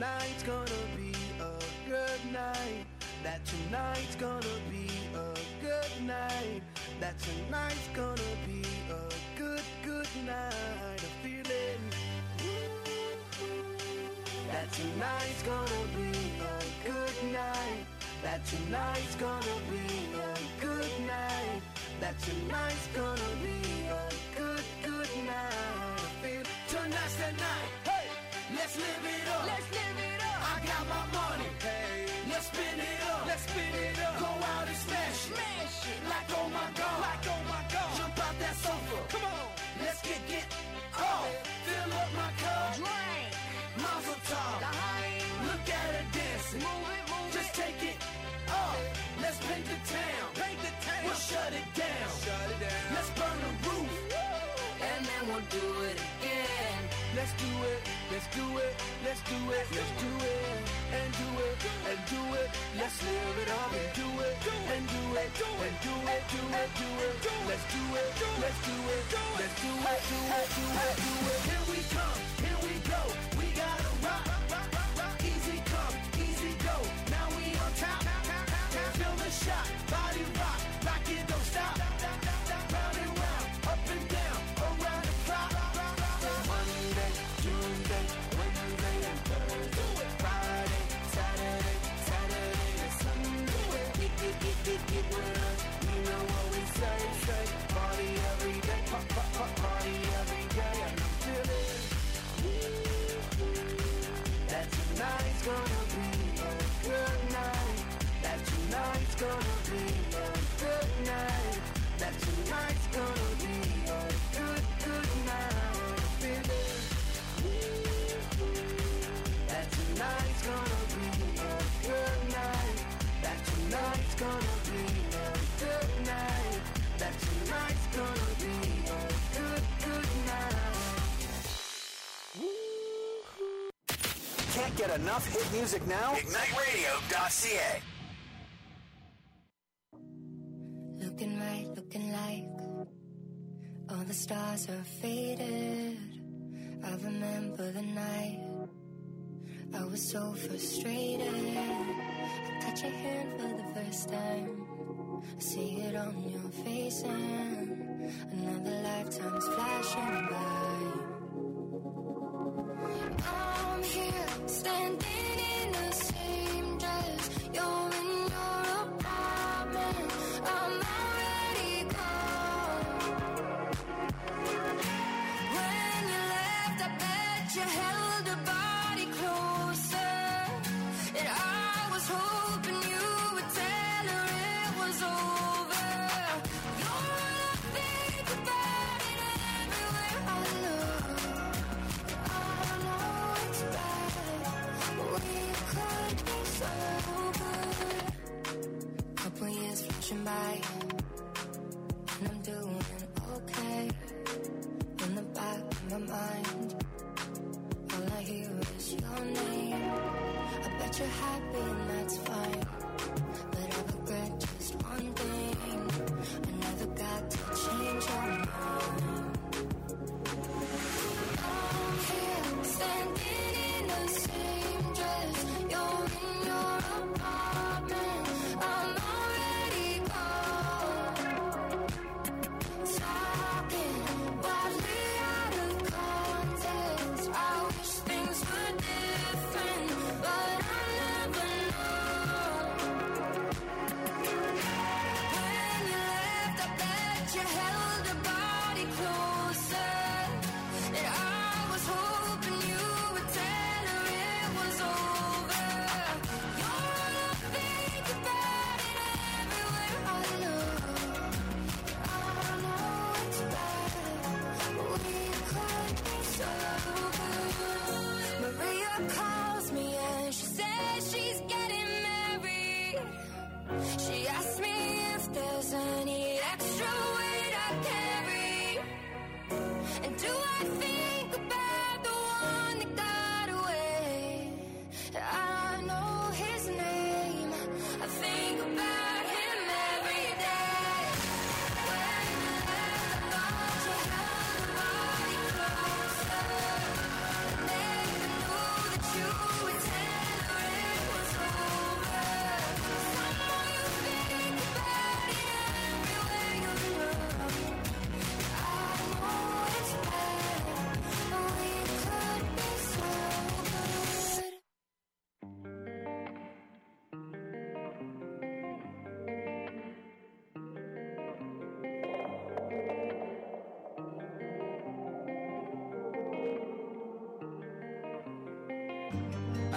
tonight's gonna be a good night. That tonight's gonna be a good night. That tonight's gonna be a good, good night. A feeling that tonight's gonna be a good night. That tonight's gonna be a good night. That tonight's gonna be a good, good night. I feel tonight's the night. Hey, let's live it up. Let's live it up. I got my money. Hey, let's spin it up. Let's spin it up. Go out and smash it. Smash it. Like oh my God. Like oh my God. Jump out that sofa. Come on. Let's get off. Fill up my cup. Drink. Mazel tov. Look at her dancing. Move it, move it. Just take it off. Let's paint the town. Paint the town. We'll shut it down. Shut it down. Let's burn the roof. And then we'll do it again. Let's do it. Let's do it. Let's do it. Let's do it. And do it. And do it. Let's live it up and do it. And do it. And do it. Do it. Do it. Let's do it. Let's do it. Let's do it. Do it. Do it. Do it. Here we come. Here we go. We gotta rock. Easy come. Easy go. Now we on top. Feel the shot. Body rock. Rock it. Don't stop. Round and round. Up and down. Around the clock. Monday, Tuesday, Wednesday, and Thursday. Friday, Saturday, Saturday, and Sunday. Get with us. You know what we say. Party every day. Party every day. And I'm feeling that tonight's gonna be a good night. That tonight's gonna be a good night. That tonight's gonna be a good, good night. Feeling that tonight's gonna be a good night. That tonight's gonna be a good night. That tonight's gonna be a good, good night. Can't get enough hit music now? IgniteRadio.ca. Looking right, looking like all the stars are faded. I remember the night I was so frustrated. I touch your hand for the first time. I see it on your face and another lifetime's flashing by. I'm here, standing in the same dress. You're in your apartment. I'm already gone. When you left, I bet you held a body closer. And I was hoping you would tell her it was over. You're all I think about it everywhere I look. I know it's bad, but we could be sober. Couple years flashing by, and I'm doing okay. In the back of my mind, all I hear is your name. I bet you're happy and that's fine, but I regret just one thing. I never got to change your mind. I'm here, standing in the same dress. You're in your apartment. I'm already gone. Talking wildly out of context. I wish things were different, but I never know. When you left, I bet you held a body close.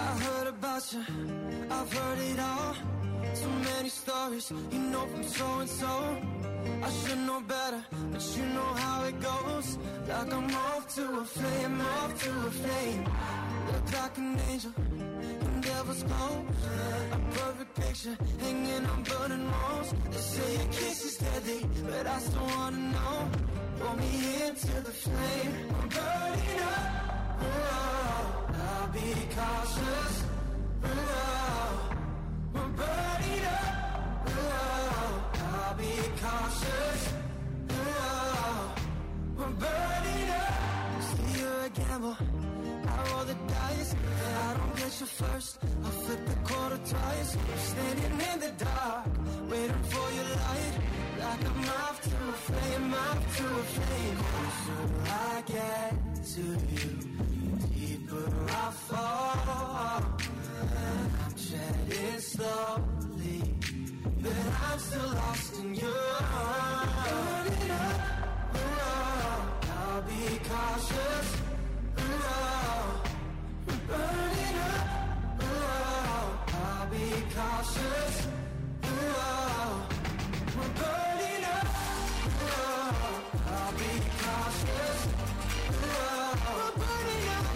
I heard about you, I've heard it all. So many stories, you know from so-and-so. I should know better, but you know how it goes. Like I'm off to a flame, off to a flame. Look like an angel in devil's clothes. A perfect picture hanging on burning walls. They say your kiss is deadly, but I still wanna know. Pull me into the flame, I'm burning up. Oh, I'll be cautious. Oh, we're burning up. Oh, I'll be cautious. Oh, we're burning up. See, you're a gamble. I roll the dice. If I don't get you first, I'll flip the quarter twice. Standing in the dark, waiting for your light. Like I'm off to a flame, off to a flame. Closer I get to you, deeper I fall. And I'm treading slowly, but I'm still lost in your arms. Burning up, oh, I'll be cautious. Oh, burning up, oh, I'll be cautious. Oh, we're burning up, oh, I'll be cautious. Oh, we're burning up,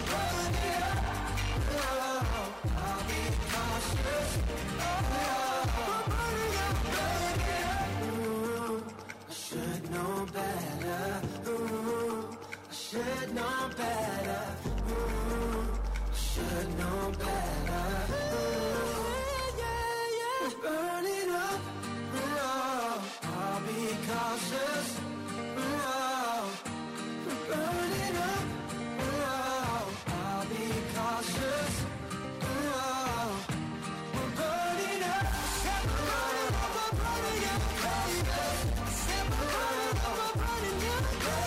oh, I'll be cautious. Oh, we're burning up, ooh, I should know better. Ooh, I should know better. Ooh, I should know better. Ooh, we're burning up. I'll be cautious. We're burning up. I'll be cautious. We're burning up. We're burning up. We're burning up. We're burning up.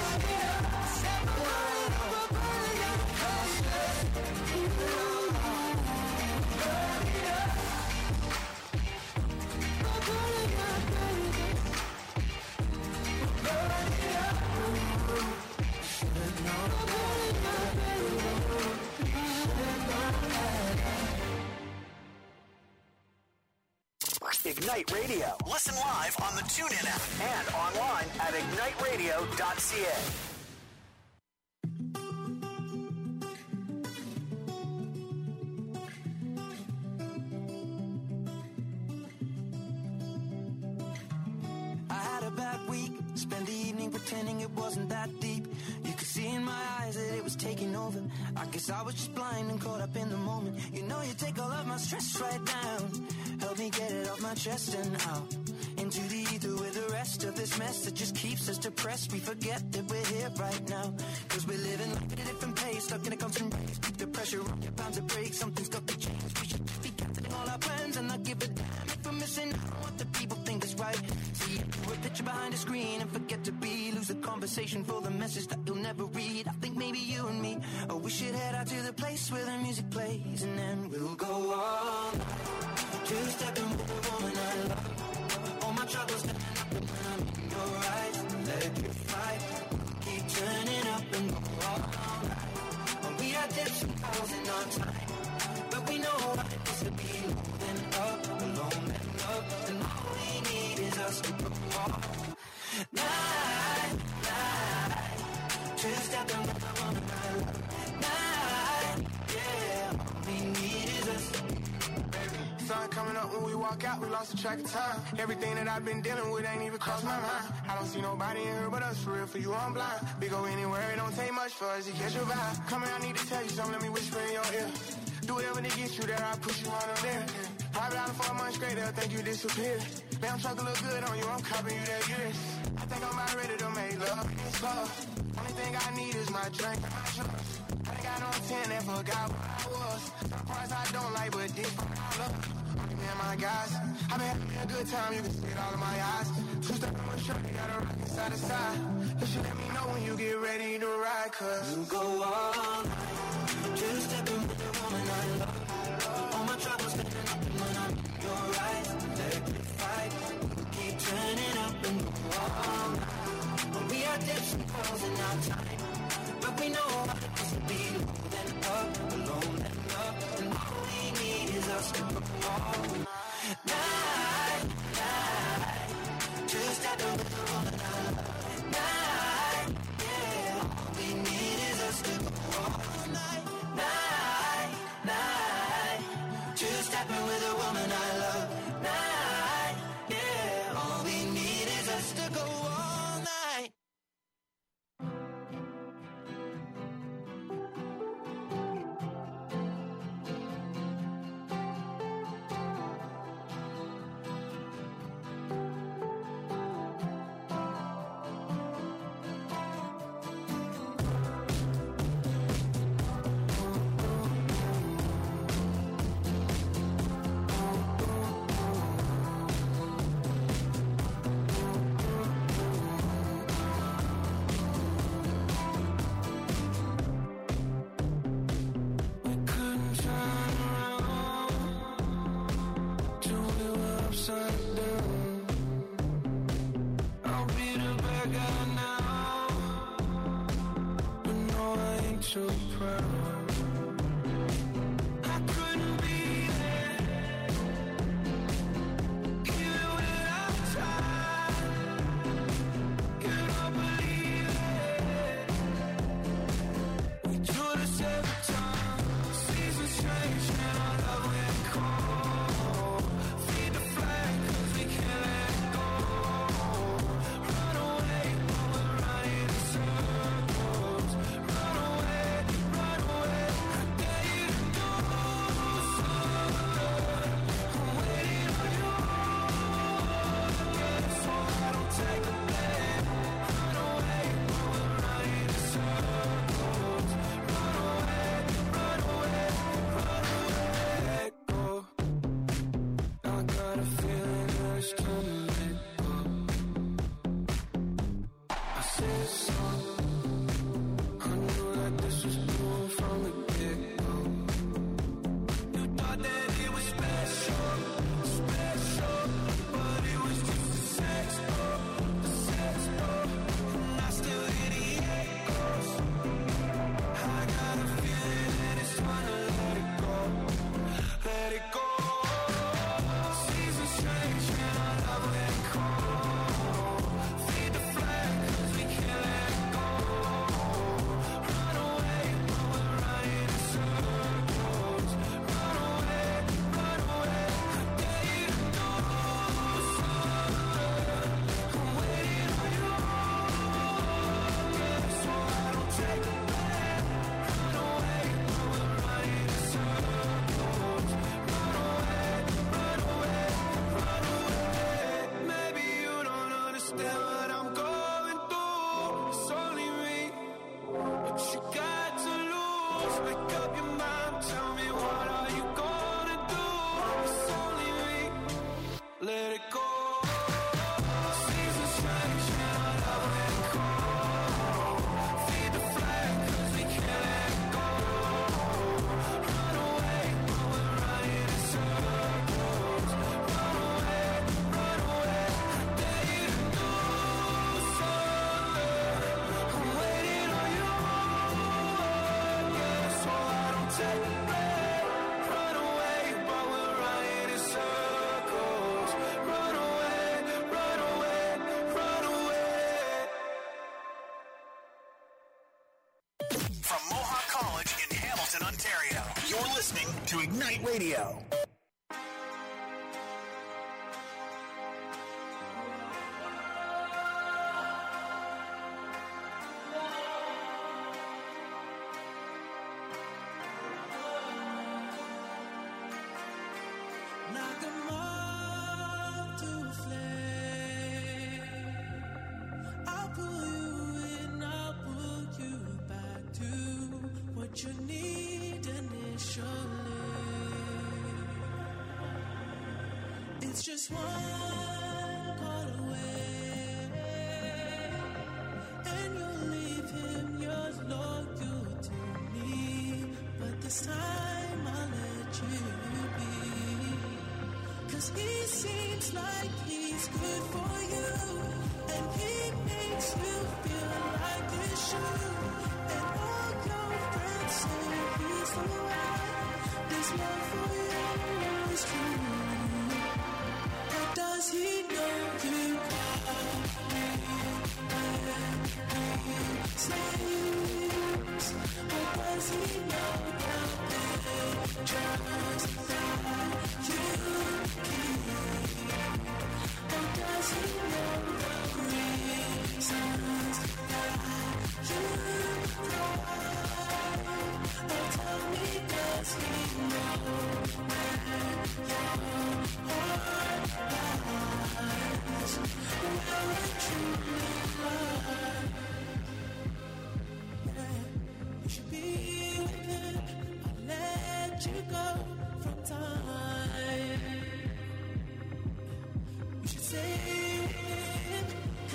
Ignite Radio. Listen live on the TuneIn app and online at igniteradio.ca. I had a bad week, spent the evening pretending it wasn't that deep. You could see in my eyes that it was taking over. I guess I was just blind and caught up in the moment. You know you take all of my stress right down. Help me get it off my chest and out into the ether with the rest of this mess that just keeps us depressed. We forget that we're here right now, cause we're living life at a different pace, stuck in a constant race. Keep the pressure on, you're bound to break. Something's got to change. We should be canceling all our plans and not give a damn if we're missing out on what the people think is right. See a picture behind a screen and forget to be. Lose the conversation for the message that you'll never read. I think maybe you and me, oh, we should head out to the place where the music plays, and then we'll go all night. Two-stepping with the woman I love. All my troubles standing up when I'm in your eyes. Electrified, keep turning up and go all night. Oh, we had dips and falls in our time, but we know what it is to be low and up, alone and love. And all we need is us to go all night, night. Two-stepping with the woman I love. Night, yeah, all we need is us. Sun coming up when we walk out, we lost the track of time. Everything that I've been dealing with ain't even crossed my mind. I don't see nobody in here but us, for real, for you I'm blind. We go anywhere, it don't take much for us to catch your vibe. Come here, I need to tell you something, let me whisper in your ear. Do whatever to get you there, I'll push you on up there. Private island for a month straight, they'll think you disappeared. Damn truck look good on you, I'm copying you that years. I think I'm about ready to make love, it's love. Only thing I need is my drink and my drugs. I think I know 10 and forgot what I was. Some parts I don't like, but this I love. Only me and my guys, I've been having a good time, you can see it all in my eyes. Two-step in my shirt, you gotta rock it side to side. You should let me know when you get ready to ride, cause you go all night. Two-stepping with the woman I love. All my troubles standing up when I'm in your eyes. Electrified, keep turning up and go all night. When we are dips and falls in our time, but we know what it is to be low and up, alone and love. And all we us to go all night, night. Just at the middle of the night, yeah. All we need is us to go all night, night, night. Just happen with a woman I love, night, yeah. All we need is us to go all night. To Ignite Radio. It's just one call away, and you'll leave him yours loyal to me. But this time I'll let you be, 'cause he seems like he's good for you, and he makes you feel like you should. And all your friends say he's the one, there's love for you.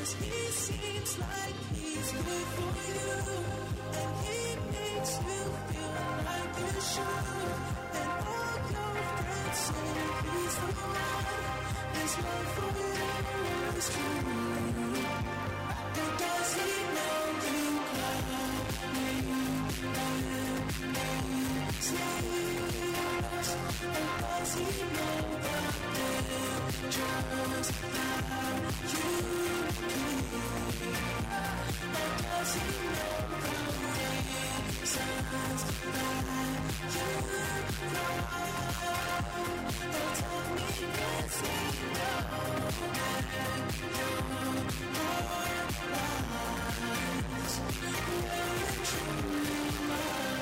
'cause he seems like he's good for you, and he makes you feel like you should. And all your friends say he's the one. His love for you is true. But does he know you love me? Serious? Or does he know the just how you feel? Or does he know the reasons that you cry? Or tell me, does he know that your heart lies where it truly lies?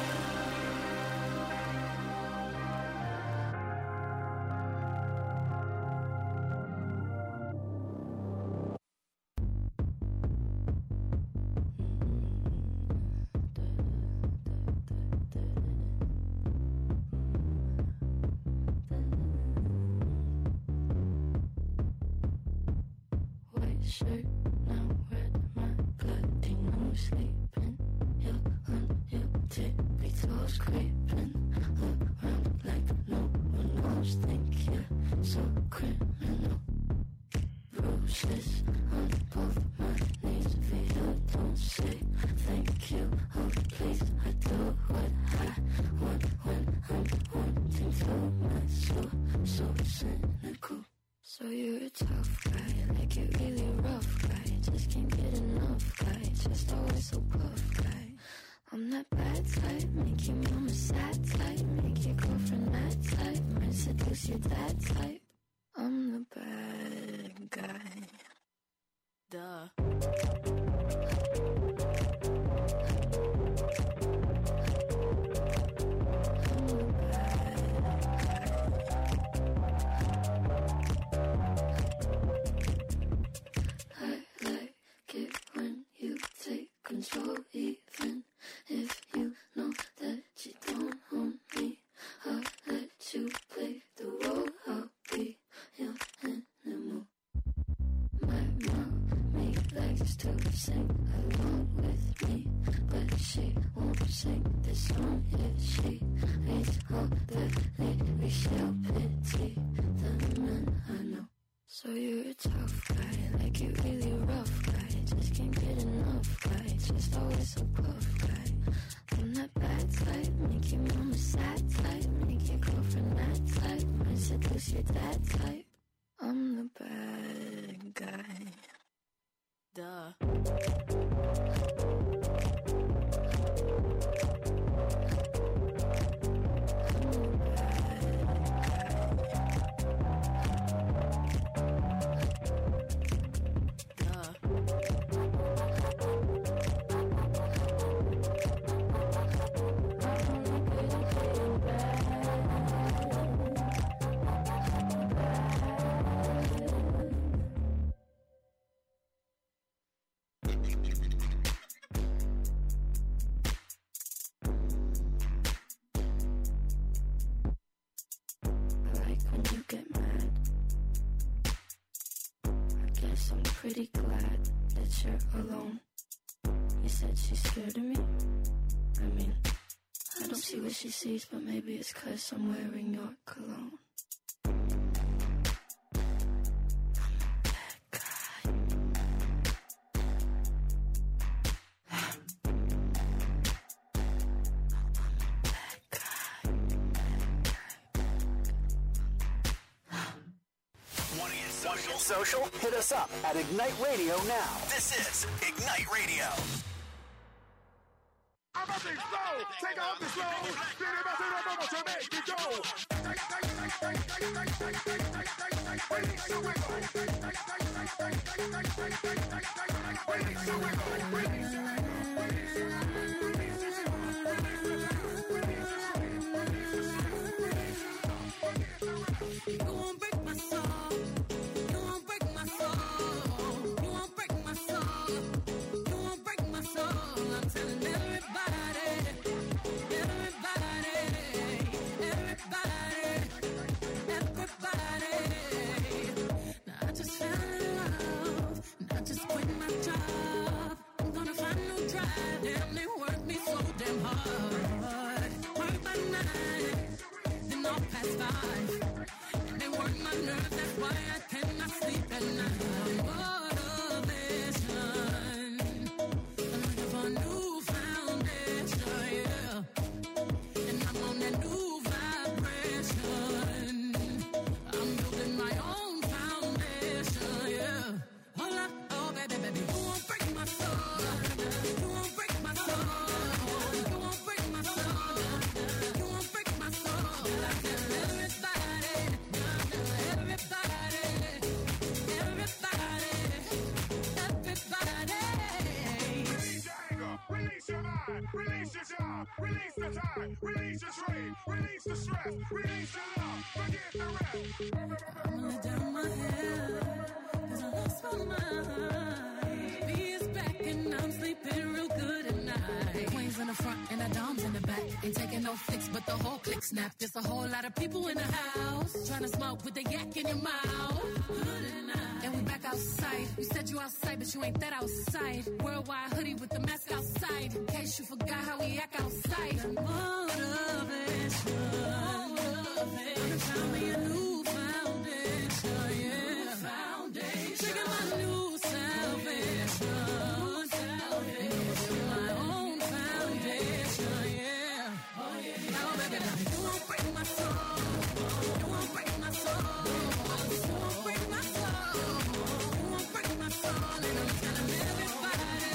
Shirt, now red, my bloody nose sleeping. You're on your tippy toes, creeping around like no one knows. Think you're so criminal. Bruises on both my knees for you. Don't say thank you, oh please. I do what I want when I'm wanting to. My soul, so cynical. So you're a tough guy, like you're really rough guy. Just can't get enough guy, just always so puff guy. I'm that bad type, make your mama sad type, make your girlfriend mad type, might seduce your dad type. I'm the bad guy. Duh. Control, even if you know that you don't own me. I'll let you play the role. I'll be your animal. My mommy likes to sing along with me, but she won't sing this song if she reads all the lyrics. She'll pity the men I know. So you're a tough guy, like you're really rough guy. Just can't get enough guy, just always a puff guy. I'm that bad type, make your mama sad type, make your girlfriend mad type, might seduce your dad type. I'm the bad guy. Duh. Pretty glad that you're alone. You said she's scared of me? I mean, I don't see what she sees, but maybe it's 'cause I'm wearing your cologne. Social? Hit us up at Ignite Radio now. This is Ignite Radio. I'm up and slow. Take off the slow. To make it go. Everybody, now I just fell in love, not just quit my life. And they work my nerves, that's why I cannot sleep at night. Motivation. I'm looking for a new foundation, yeah. And I'm on that new vibration. I'm building my own foundation, yeah. Hold up, oh baby, baby, you won't break my soul. You won't break my soul. You won't break my soul. You won't break my soul. I tell everybody, everybody, everybody. Release your anger, release your mind, release your job, release the time, release your trade, release the stress, release your love, forget the rest. I'm gonna down my head, 'cause I lost my mind. B is back and I'm sleeping real good at night. Queens in the front and the doms in the back. Ain't taking no flicks, but the whole click snap. There's a whole lot of people in the house trying to smoke with the yak in your mouth. Good at night. And we back outside. You said you outside, but you ain't that outside. Worldwide hoodie with the mask outside. In case you forgot how we act outside. Motivation. I'm trying me a new foundation, yeah. Foundation. Trigger my new salvation. My own foundation, yeah. Oh yeah. Now baby, you won't break my soul. You won't break my soul. You won't break my soul. You won't break my soul. And I'm telling everybody,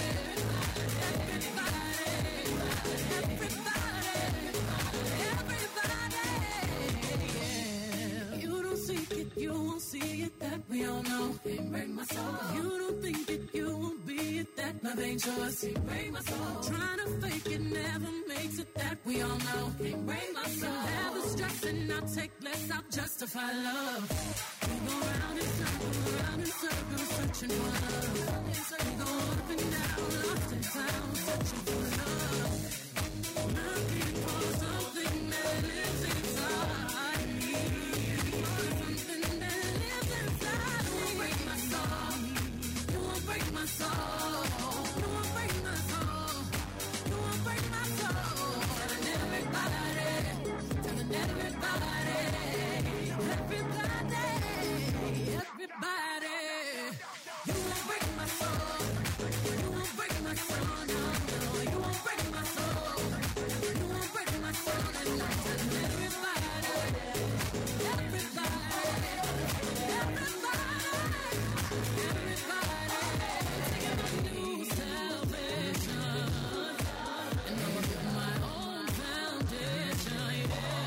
yeah. You don't seek it, you won't see it, that we all know. Can't break my soul. You don't think it, you won't be it, that love ain't yours. Can't break my soul. Trying to fake it never makes it, that we all know. Can't break my soul. Never stressing, I'll take less, I'll justify love. We go round in circles, searching for love. We go up and down, lost and found, searching for love. Looking for something that lives inside me. Something that lives inside me. You won't break my soul. You won't break my soul. You won't break my soul. You won't break my soul. Telling everybody, telling everybody, everybody, everybody. You won't break my soul. You won't break my soul. No, no, you won't break my soul. You won't break my soul. And I'm telling everybody, everybody, everybody, everybody. Taking my new salvation, and I'm gonna build my own foundation. Yeah.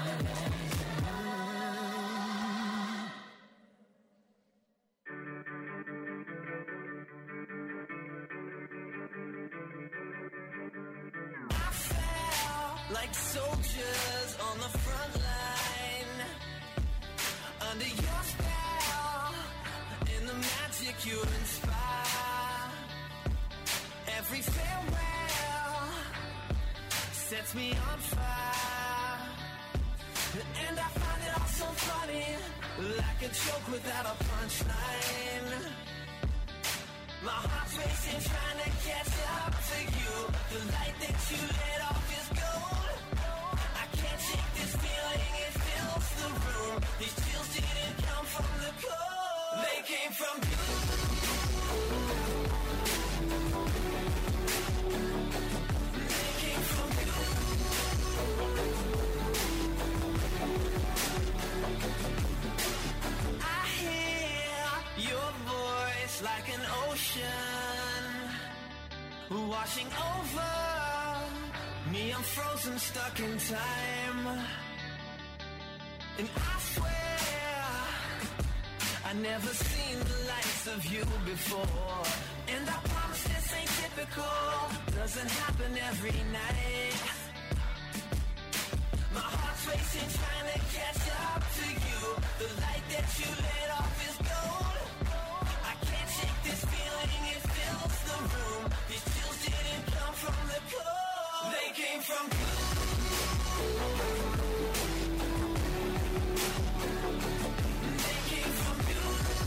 I felt like soldiers on the front line, under your spell, in the magic you inspire. Every farewell sets me on fire, and I find it all so funny, like a joke without a punchline. My heart's racing, trying to catch up to you. The light that you lit off is gold. I can't shake this feeling, it fills the room. These chills didn't come from the cold, they came from you. They came from you. I hear your voice like an ocean washing over me. I'm frozen, stuck in time, and I swear I never seen the likes of you before. And I promise this ain't typical, doesn't happen every night. My heart's racing, trying to catch up to you. The light that you lit off is gold. I can't shake this feeling, it fills the room. These chills didn't come from the cold, they came from you. They came from you.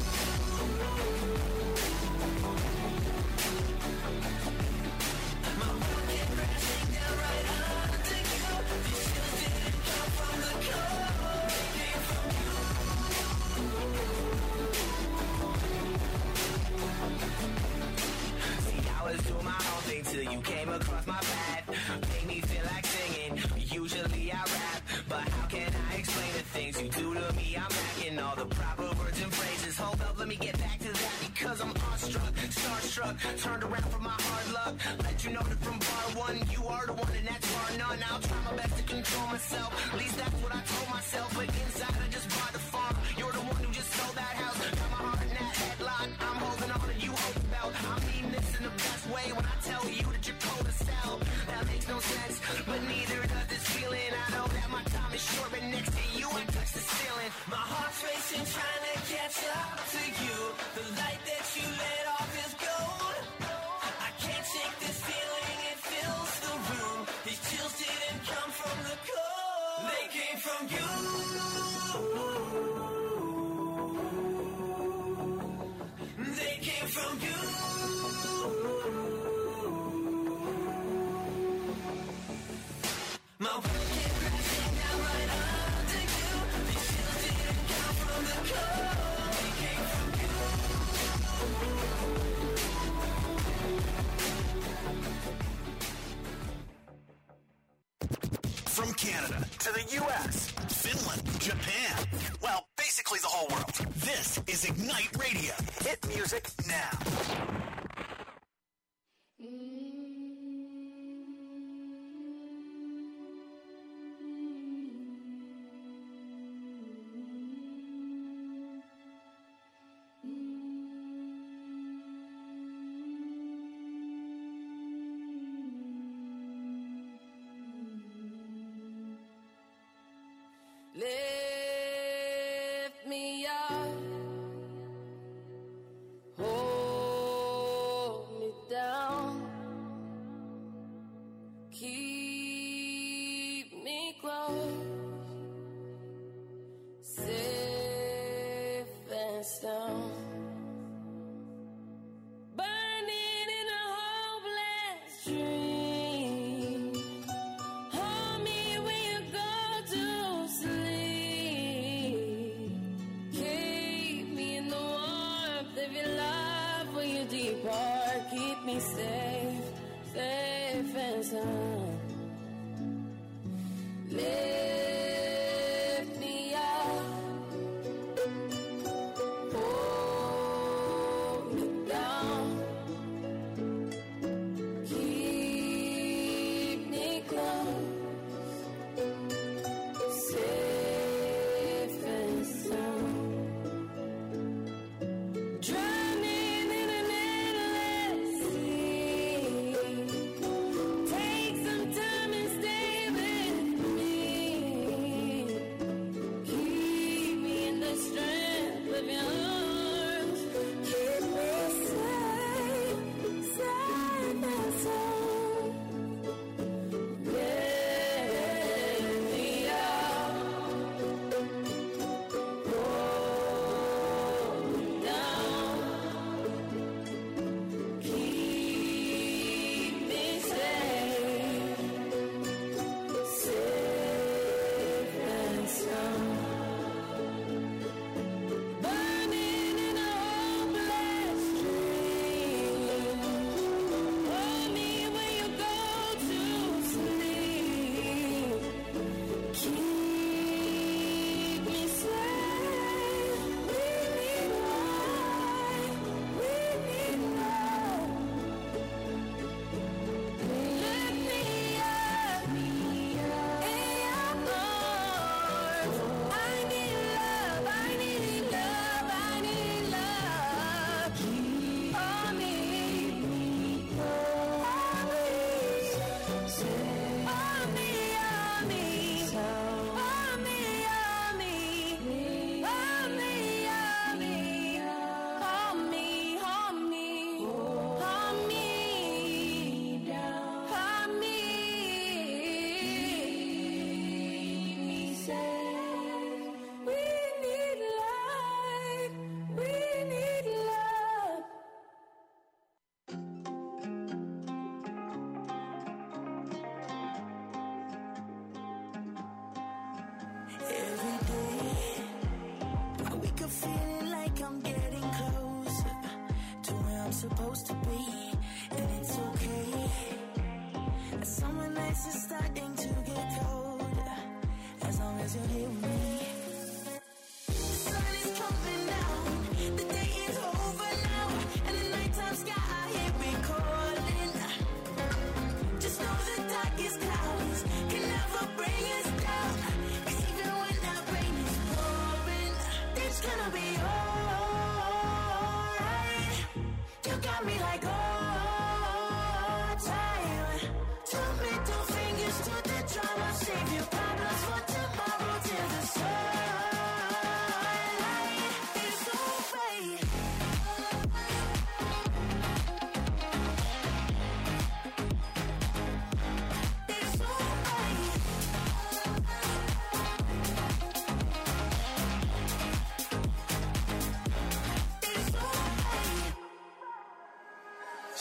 My world came crashing down right under you. These chills didn't come from the cold. all the proper words and phrases. Hold up, let me get back to that because I'm awestruck, starstruck, turned around from my hard luck. Let you know that from bar one, you are the one and that's bar none. I'll try my best to control myself, at least that's what I told myself. But inside I just bought the farm. You're the one who just sold that house. Got my heart in that headlock. I'm holding on and you hold the belt. I mean this in the best way when I tell you that you're cold as hell. That makes no sense, but neither does this feeling. I know that my time is short, but next to you I touch the ceiling. My heart's racing, trying to catch up to you. The light that you let off is gold. I can't shake this feeling, it fills the room. These chills didn't come from the cold, they came from you. They came from you. My world came crashing down right under you. These chills didn't come from the cold, they came from you. From Canada to the U.S., Finland, Japan, well, basically the whole world. This is Ignite Radio. Hit music now. Lift me up, hold me down, keep me close, safe and sound. Burning in a hopeless dream. Hold me when you go to sleep. Keep me in the warmth of your love when you depart. Keep me safe, safe and sound. Lift me up, hold me down, keep me close, safe and sound. Drowning in an endless sea, takes a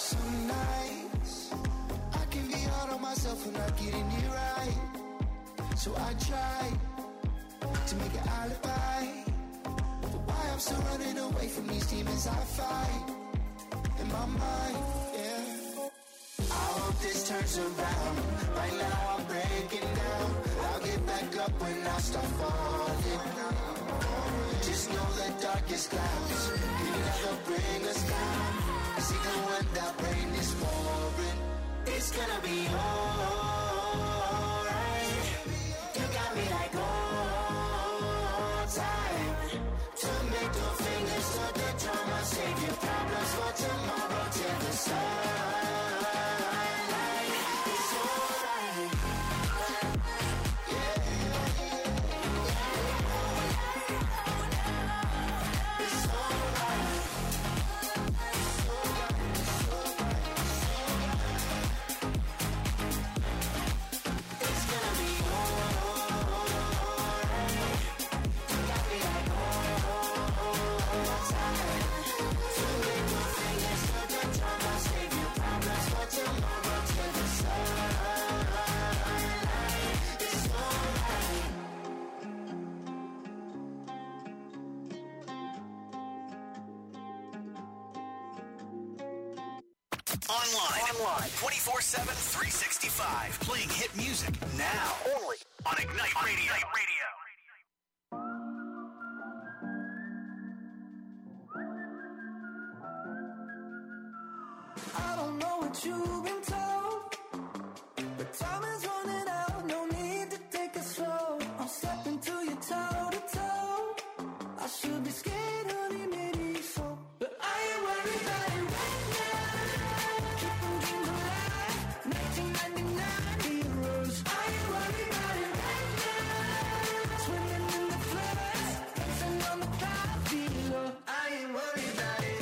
Some nights I can be hard on myself when I'm getting it right. So I try to make an alibi for why I'm still running away from these demons I fight in my mind, yeah. I hope this turns around. Right now I'm breaking down. I'll get back up when I start falling. Just know the darkest clouds can never bring us down. 'Cause even when that rain is pouring, it's gonna be alright. You got me like old time. To make the fingers to the drum, I'll save your problems for tomorrow till the sunlight. It's alright. Yeah. It's alright. It's gonna be alright. You got me like old time. To make the fingers to the drum, I'll save your problems for tomorrow till the sunlight. It's alright. Online. 24/7, 365. Playing hit music now. Only on Ignite Radio. I don't know what you've been told, but time is running out. No need to take it slow. I'm stepping to you toe to toe. I should be scared, honey, maybe so, but I ain't worried about it right now. Keep on dreams alive. 1999 heroes. I ain't worried about it right now. Swimming in the floods, dancing on the path below. I ain't worried about it.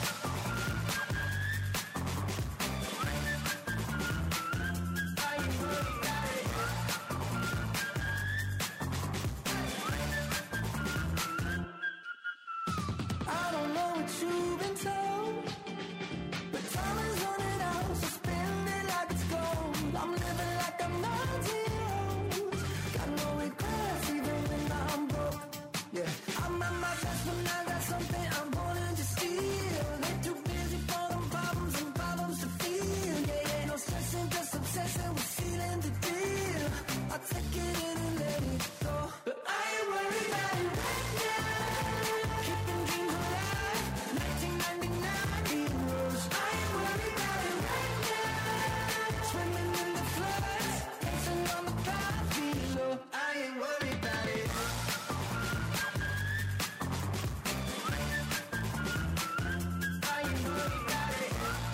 I don't know what you've been told, but time is running out, so spend it like it's gold. I'm living like I'm 90 years. Got no regrets even when I'm broke. Yeah, I'm at my best when I got something I'm gonna just steal. They're too busy for them problems and problems to feel. Yeah, ain't no stressing, just obsessing with sealing the deal. I take it in and let it go, but I ain't worried about it right now. Keeping dreams alive, 1999 heroes. I ain't worried about it right now. Swimming in the floods, dancing on the path below. I ain't worried about it. I ain't worried about it.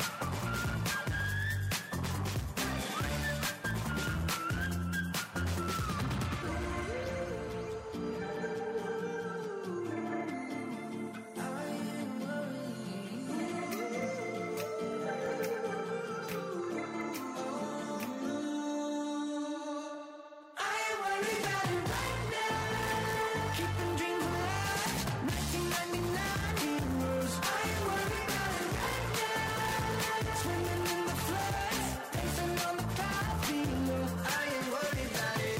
I ain't worried about it right now. Keeping dreams alive, 1999 heroes. I ain't worried about it right now. Swimming in the floods, dancing on the path below. I ain't worried about it.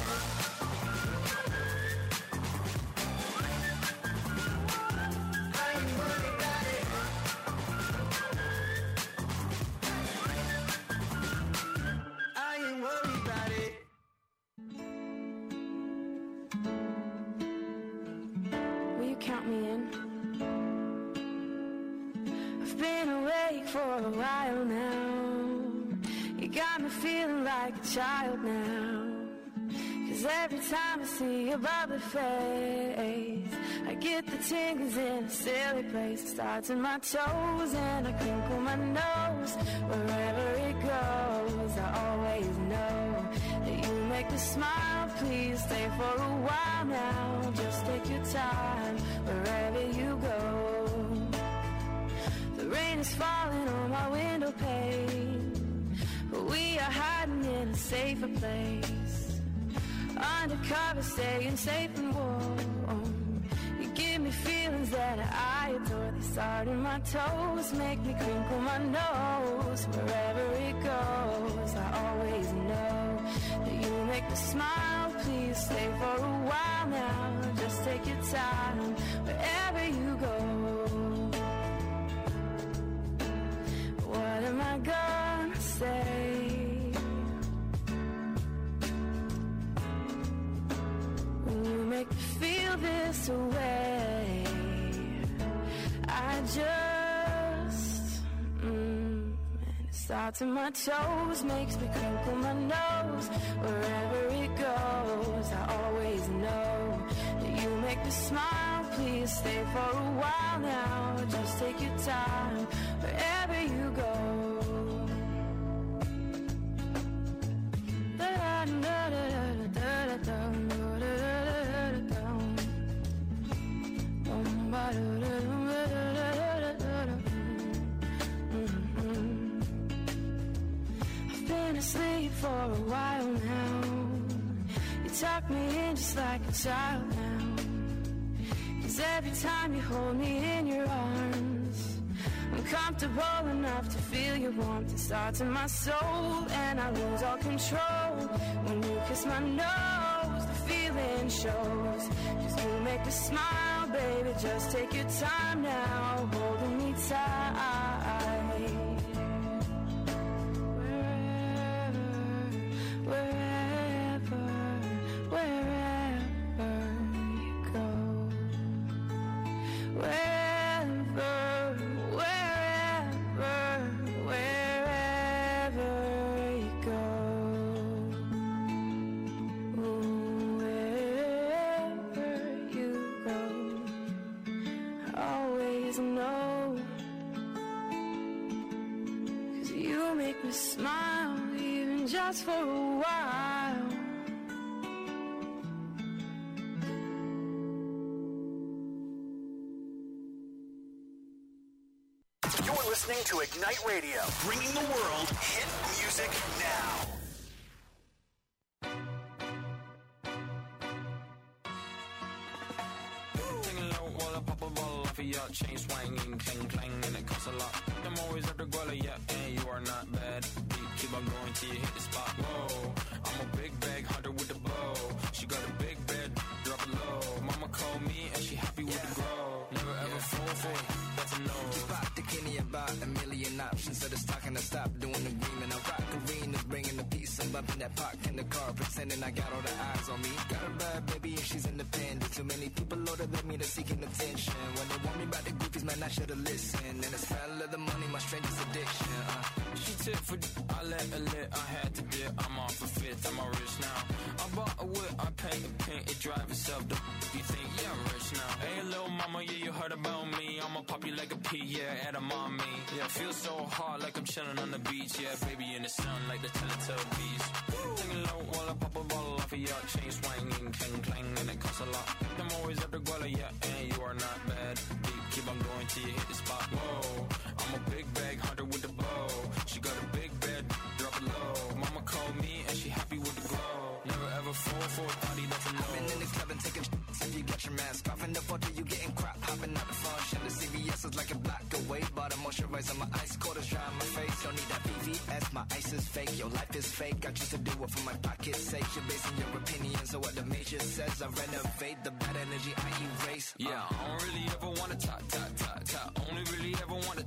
I ain't worried about it. I ain't worried about it. Will you count me in? I've been awake for a while now. You got me feeling like a child now. 'Cause every time I see your bubbly face, I get the tingles in a silly place. It starts in my toes and I crinkle my nose. Wherever it goes, I always know that you make me smile. Please stay for a while now. Just take your time wherever you go. The rain is falling on my window pane, but we are hiding in a safer place. Undercover, staying safe and warm. You give me feelings that I tight, though they start in my toes, make me crinkle my nose. Wherever it goes, I always know that you make me smile. Please stay for a while now, just take your time, wherever you go. What am I gonna say? When you make me feel this way, I just and it starts in my toes, makes me crinkle my nose. Wherever it goes, I always know that you make me smile. Please stay for a while now, just take your time, wherever you go. I've been asleep for a while now. You tuck me in just like a child now. 'Cause every time you hold me in your arms, I'm comfortable enough to feel your warmth. It starts in my soul and I lose all control. When you kiss my nose, the feeling shows. 'Cause you make me smile, baby, just take your time now, holding me tight. Wherever you go. Wherever you go. Wherever you go, I always know. 'Cause you make me smile, even just for a while. You're listening to Ignite Radio, bringing the world hit music now. Taking low while I pop a ball off of your chain swinging, clang clang, and it costs a lot. I'm always after Guala, yeah, and you are not bad. Keep on going till you hit the spot. Whoa, I'm a big bag hunter with the bow. She got a big bed, drop it low. Mama called me and she happy with the grow. Never ever fall for it, that's a no. Just pop the Kenny about a million options. So the talking, I stop doing the agreement. I rock arenas, bringing the peace. I'm bumping that park in the car, pretending I got all the eyes on me. Got a bad baby and she's independent. Too many people older than me, they're seeking attention. When they want me about the groupies, man, I should've listened. And the smell of the money, my strangest addiction. She tip for I let her lit, I had to dip. I'm off a fifth, I'm all rich now. I bought a whip, I paint a paint, it drive itself. You think, yeah, I'm rich now. Hey, little mama, yeah, you heard about me. I'ma pop you like a pea, yeah, at a mommy. Yeah, feel so hot like I'm chilling on the beach. Yeah, baby in the sun like the Teletubbies. Singing low while I pop a bottle off of your chain swinging, clang clang, and it costs a lot. I'm always after Guala, yeah, and you are not bad. Keep on going till you hit the spot. Whoa, I'm a big bag hunter with the bow. She got a big bed, drop it low. Mama called me and she happy with the glow. Never ever fall for a thotty, that's a no. I've been in the club and taking if you get your mask off. In the photo you getting crap, hopping out the function. The CVS is like a block away. Bought a moisturizer, my ice cold is dry on my face. Don't need that VVS, my ice is fake. Your life is fake, I choose to do it for my pocket's sake. You're basing your opinions on what the major says. I renovate the bad energy I erase. Yeah, I don't really ever wanna top. Only really ever wanna.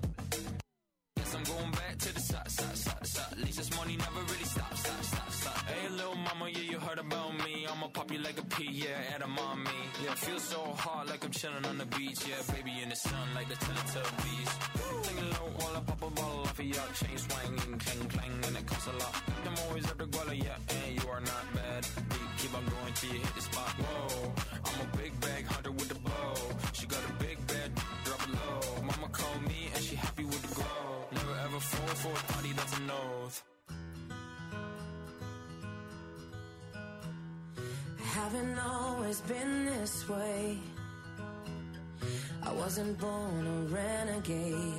Guess I'm going back to the side. At least this money never really stops. Hey, little mama, yeah, you heard about me. I'ma pop you like a pea, yeah, at a mommy. Yeah, feel so hot like I'm chilling on the beach. Yeah, baby in the sun like the Teletubbies. Singing low while I pop a bottle off of your chain swinging, clang clang, and it costs a lot. I'm always after Guala, yeah, and you are not bad. Keep on going till you hit the spot. Whoa, I'm a big bag hunter with the bow. She got a big bed, drop it low. Mama called me and she happy with the glow. Never ever fall for a party, that's an oath. Haven't always been this way. I wasn't born a renegade.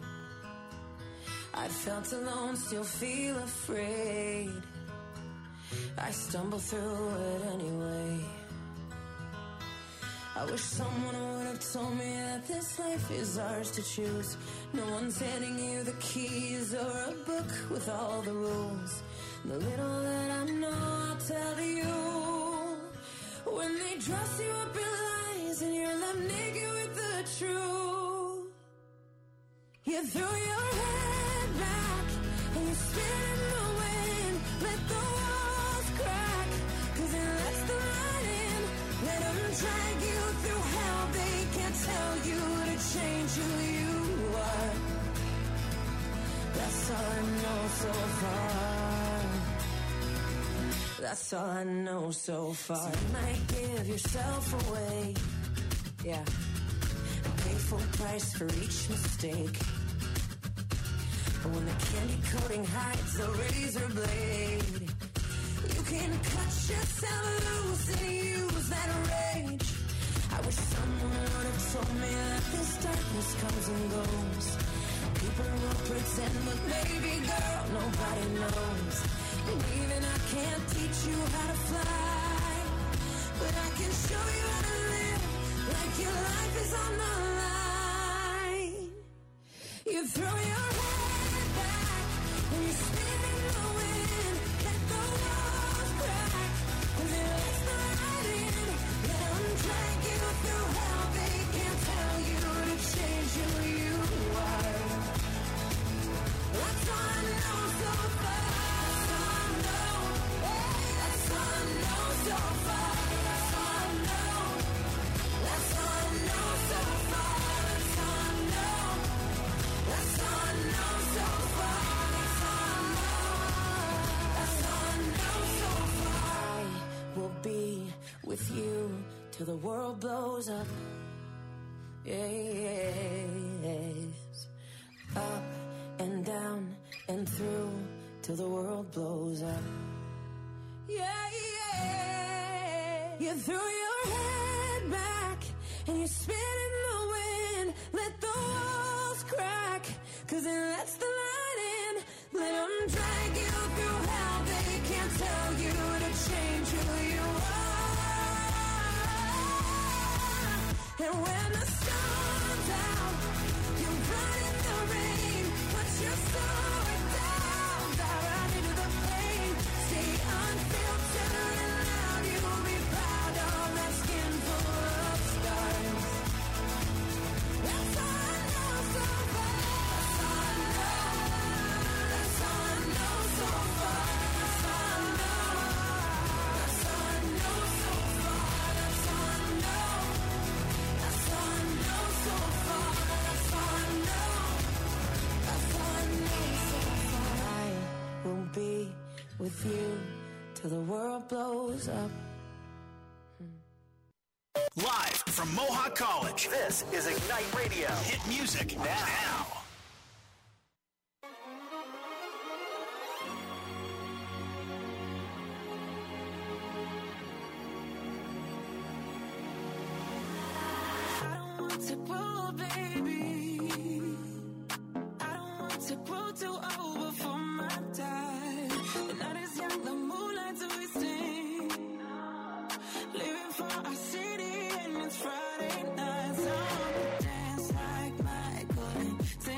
I felt alone, still feel afraid. I stumble through it anyway. I wish someone would have told me that this life is ours to choose. No one's handing you the keys or a book with all the rules. The little that I know, I'll tell you. When they dress you up in lies and you're left naked with the truth, you throw your head back and you spin in the wind. Let the walls crack, 'cause it lets the light in. Let them drag you through hell. They can't tell you to change who you are. That's all I know so far. That's all I know so far. So you might give yourself away, yeah, and pay full price for each mistake. But when the candy coating hides the razor blade, you can cut yourself loose and use that rage. I wish someone would have told me that this darkness comes and goes. People will pretend, but baby girl, nobody knows. And even I can't teach you how to fly, but I can show you how to live like your life is on the line. You throw your head back and you spin in the wind. Let the walls crack, 'cause it lets the light in. Let them drag you through hell. They can't tell you to change who you are. That's all I know so far. That's all I know. Hey, that's all I know so far. That's all I know. That's all I know so far. That's all I know. That's all I know so far. That's all I know. That's all I know so far. I will be with you till the world blows up. Yes. Up and down and through till the world blows up. Yeah, yeah. You throw your head back and you spin in the wind. Let the walls crack, 'cause it lets the light in. Let them drag you through hell. They can't tell you to change who you are. And when the storm's out, you run in the rain. Put your sword down, dive right into the pain. Stay unfiltered and loud. You'll be proud of that skin full of stars. That's all I know so far. That's all I know. That's all I know so far. That's all I know. That's all I know so far. That's all I know. That's all I know so far. That's all I know. That's all I know so far. I will be with you till the world blows up. Live from Mohawk College, this is Ignite Radio. Hit music now. I don't want to grow, baby. I don't want to grow too old before my time. The night is young, the moonlight's twisting. Living for our city and it's Friday nights. I want to dance like Michael and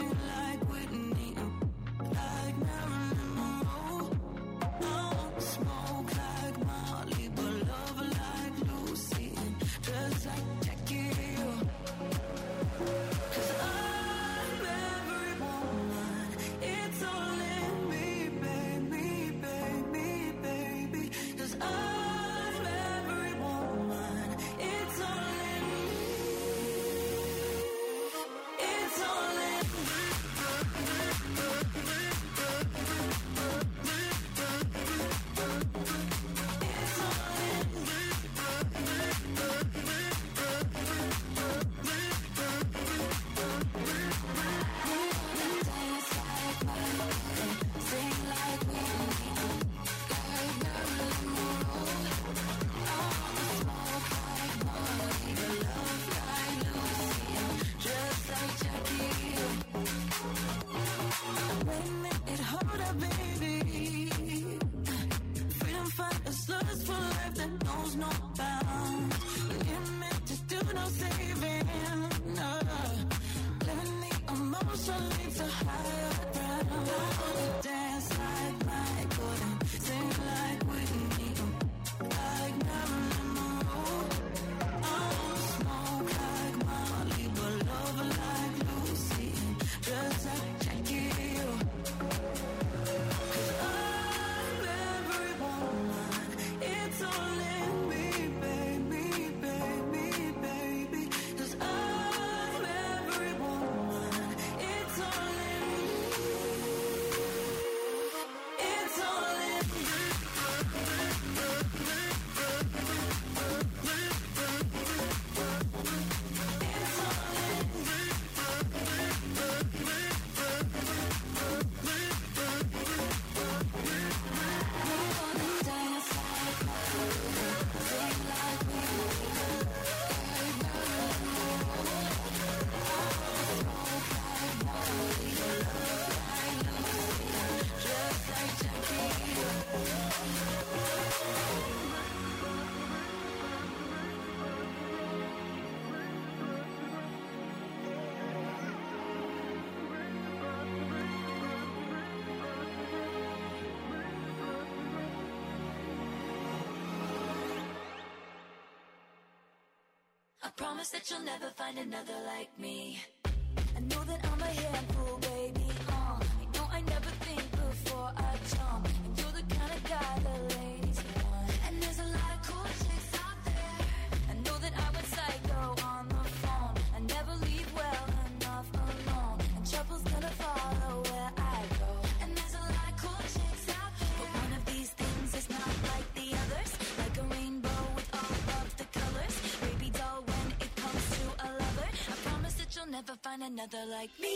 promise that you'll never find another like me. I know that I'm a handful, baby. You know I never think before I jump. And you're the kind of guy the ladies want. And there's a lot of cool chicks out there. I know that I would psycho on the phone. I never leave well enough alone. And trouble's gonna follow where I go. And there's a lot of cool chicks out there. But one of these things is not like the others. Like a rainbow with all of the colors. Baby doll, when it comes to a lover, I promise that you'll never find another like me.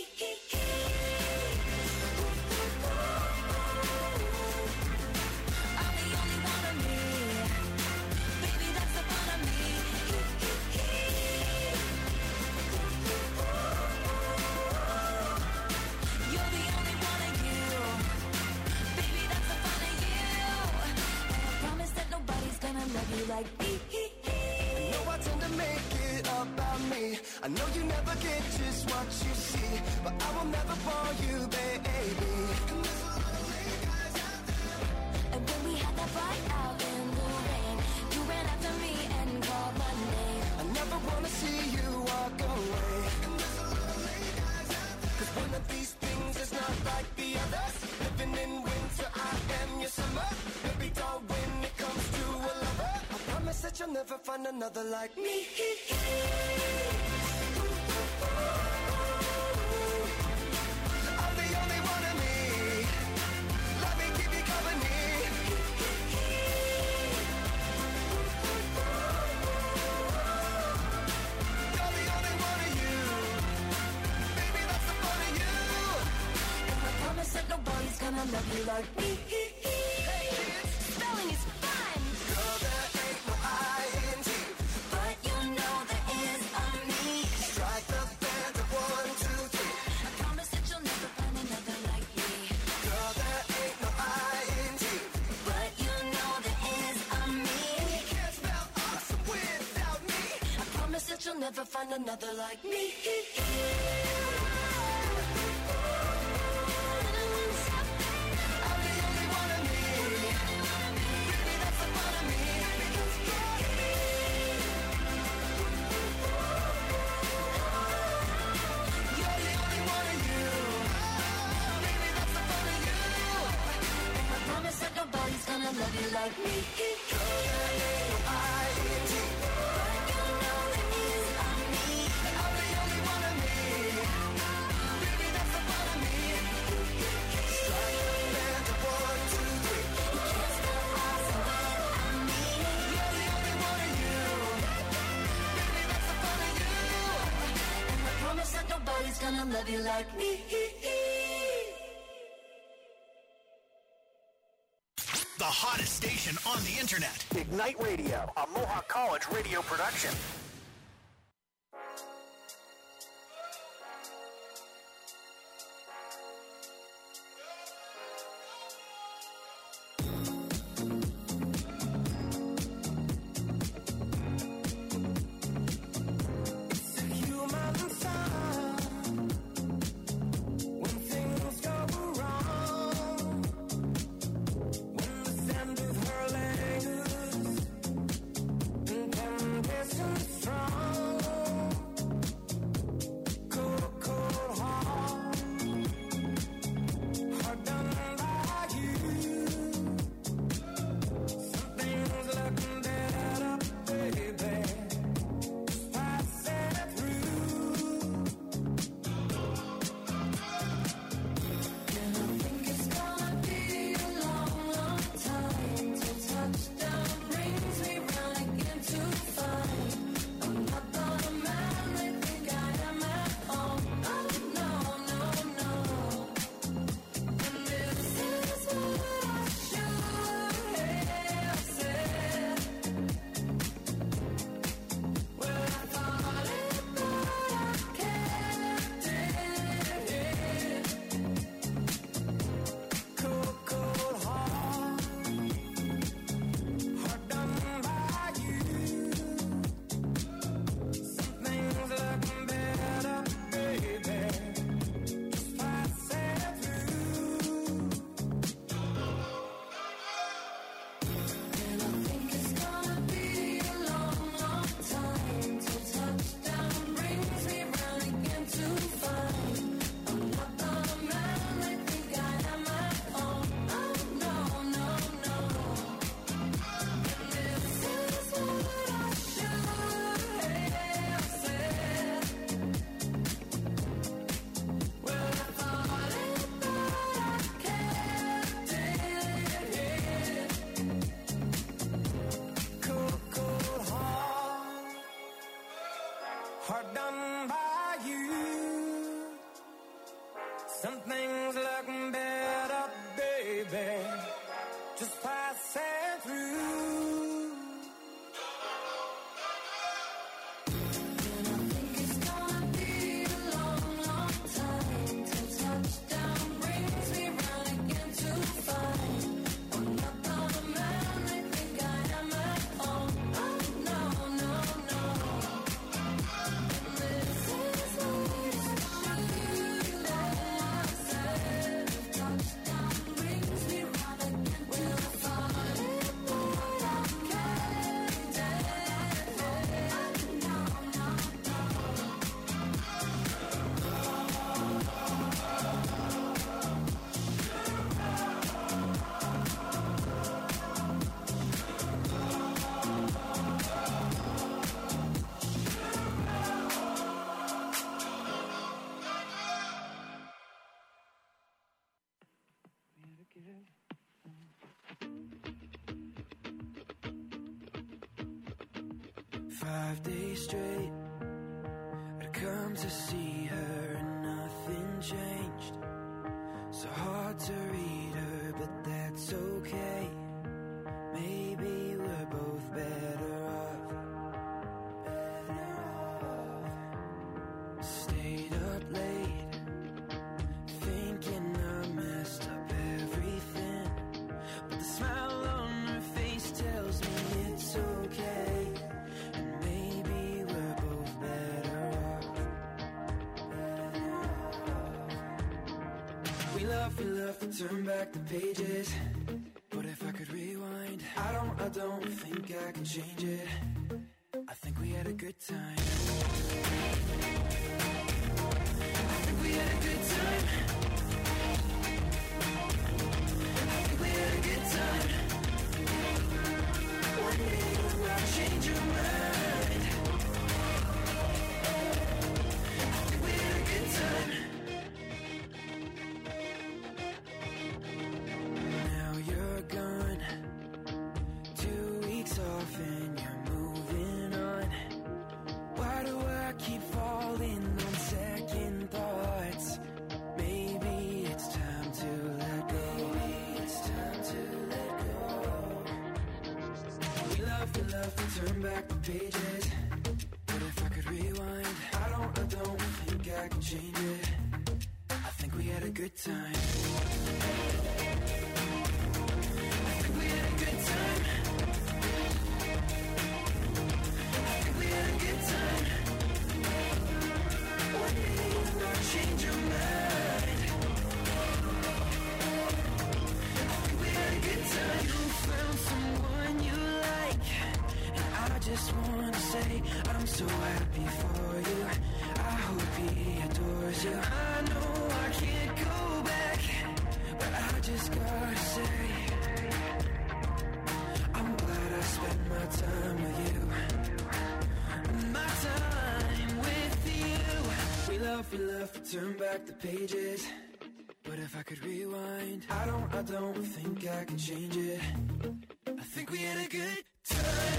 I'm the only one of me. Baby, that's the fun of me. You're the only one of you. Baby, that's the fun of you. And I promise that nobody's gonna love you like me. I know I tend to make it about me. I know you never get just what you see, but I will never fall you, baby. And there's a lot of lame guys out there. And when we had that fight out in the rain, you ran after me and called my name. I never wanna see you walk away. And there's a lot of lame guys out there. 'Cause one of these things is not like the others. Living in winter, I am your summer. Baby doll, when it comes to a lover, I promise that you'll never find another like me. I'm the only one of me. Let me keep you company. You're the only one of you. Baby, that's the fun of you. And I promise that nobody's gonna love you like me. Spelling is fun. Girl, there ain't no I-N-G. But you know there is a me. Strike the band of 1, 2, 3. I promise that you'll never find another like me. Girl, there ain't no I-N-G. But you know there is a me. You can't spell awesome without me. I promise that you'll never find another like me. I'm the only one of me. Baby, that's the fun of me. You're the only one of you. Baby, that's the fun of you. And I promise that nobody's gonna love you like me. Girl, there ain't no I-N-G. But you know there is a me. I'm the only one of me. Baby, that's the fun of me. Strike the band of 1, 2, 3. You can't spell awesome without me. You're the only one of you. Baby, that's the fun of you. And I promise that nobody's gonna love you like me. The hottest station on the internet. Ignite Radio, a Mohawk College radio production. It's a human sign when things go wrong. When the sound of her language and temptations Some things look better, baby, just passing through. Five days straight, I'd come to see her and nothing changed. So hard to read her, but that's okay. Maybe we're both better off. Stayed up late, thinking I messed up everything. But the smile on her face tells me it's okay. We love to turn back the pages, but if I could rewind, I don't think I can change it. I think we had a good time. I think we had a good time. I think we had a good time. One day you might change your mind. I think we had a good time. And you're moving on. Why do I keep falling on second thoughts? Maybe it's time to let go. Maybe it's time to let go. We love to turn back the pages, but if I could rewind, I don't think I can change it. I think we had a good time. I think we had a good time. Change your mind. We had a good time. You found someone you like, and I just want to say I'm so happy for you. I hope he adores you. I know I can't go back, but I just gotta say I'm glad I spent my time with you. My time with you. We love to turn back the pages, but if I could rewind, I don't think I can change it. I think we had a good time.